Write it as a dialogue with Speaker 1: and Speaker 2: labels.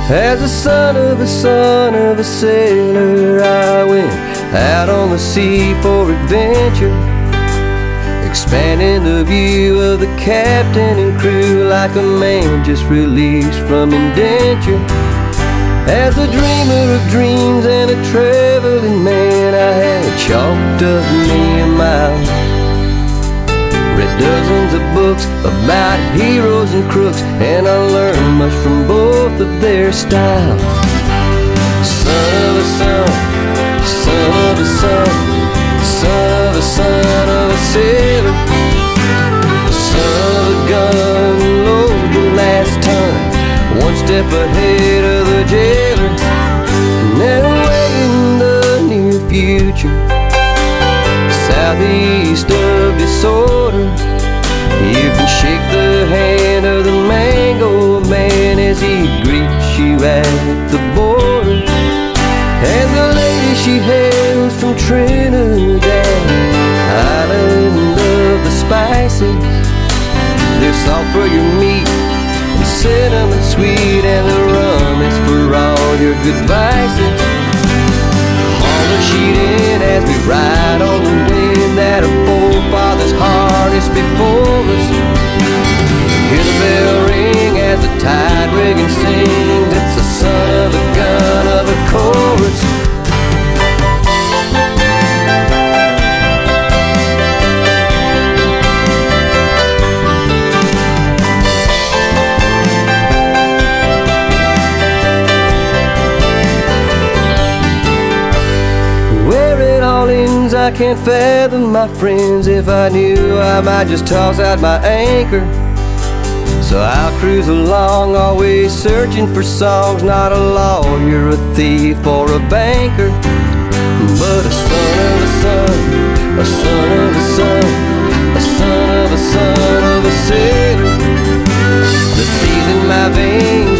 Speaker 1: As a son of a sailor, I went out on the sea for adventure, expanding the view of the captain and crew like a man just released from indenture. As a dreamer of dreams and a traveling man, I had chalked up many a mile, read dozens of books about heroes and crooks, and I learned much from both of their styles. Son of a son, son of a son, son of a son of a sailor, son of a gun, load the last ton, one step ahead of the jailer. And away in the near future, southeast of disorder, you can shake the hand of the mango man as he greets you at the border. And the lady she hails from Trinidad, island of the spices, they're salt for your meat and cinnamon sweet, and the rum is for all your good vices. Haul the sheet in as we ride on the wind that our forefathers harnessed before us. Hear the bell ring as the tide rigging sings, it's the son of a gun of a chorus. I can't fathom, my friends. If I knew, I might just toss out my anchor. So I'll cruise along, always searching for songs. Not a lawyer, a thief, or a banker, but a son of a son, a son of a son, a son of a son of a sailor. The seas in my veins